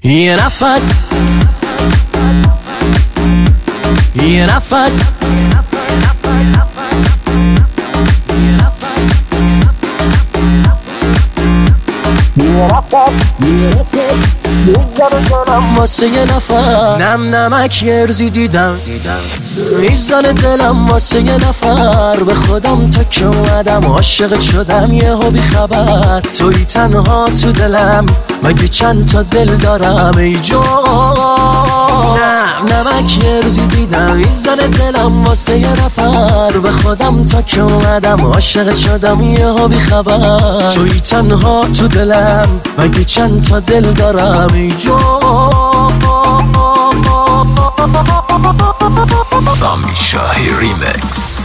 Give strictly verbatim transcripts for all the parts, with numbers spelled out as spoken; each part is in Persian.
یه نفر یه نفر واسه یه نفر نم نمک یرزی دیدم میزان دلم واسه یه نفر به خودم تکه اومدم عاشق شدم یهو بی خبر توی تنها تو دلم مگه چند تا دل دارم ای جان نم نمک یرزی دیدم میزان دلم واسه یه نفر به خودم تکه اومدم عاشق شدم یهو بی خبر توی تنها تو دلم مگه چند تا دل دارم ای جان سامی شاهی ریمکس.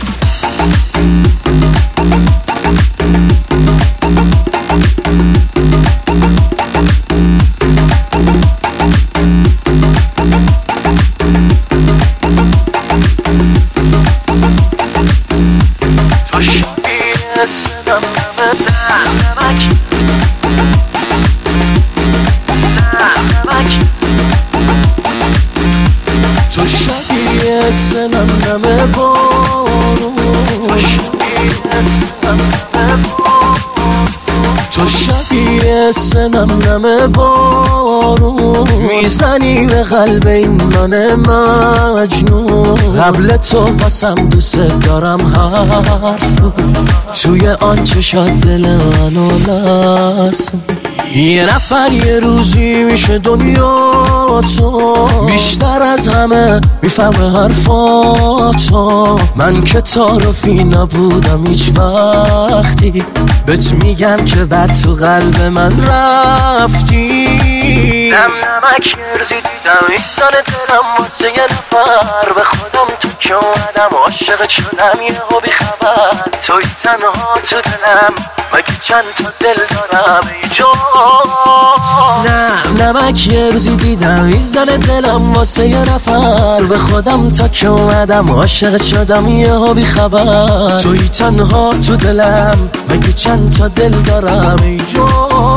تو شبیه سنم نمه بارون تو شبیه سنم نمه بارون میزنی به قلب این من مجنون قبل تو واسم دوست دارم حرف توی آن چشات دل منو لرزون یه نفر یه روزی میشه دنیا تو بیشتر از همه میفهمه حرفاتو من که تعارفی نبودم هیچ وقتی بهت میگم که بعد تو قلب من رفتی نم نمک یرزی دیدم ایستان دلم واسه یه نفر به خودم تو که اومدم عاشق شدم یهو بی خبر توی تنها تو دلم مگه چند تا دل دارم ای جان نه نمک یرزی دیدم ایزن دلم واسه یه نفر به خودم تا که اومدم عاشق شدم یهو بی خبر توی تنها تو دلم مگه چند تا دل دارم ای جان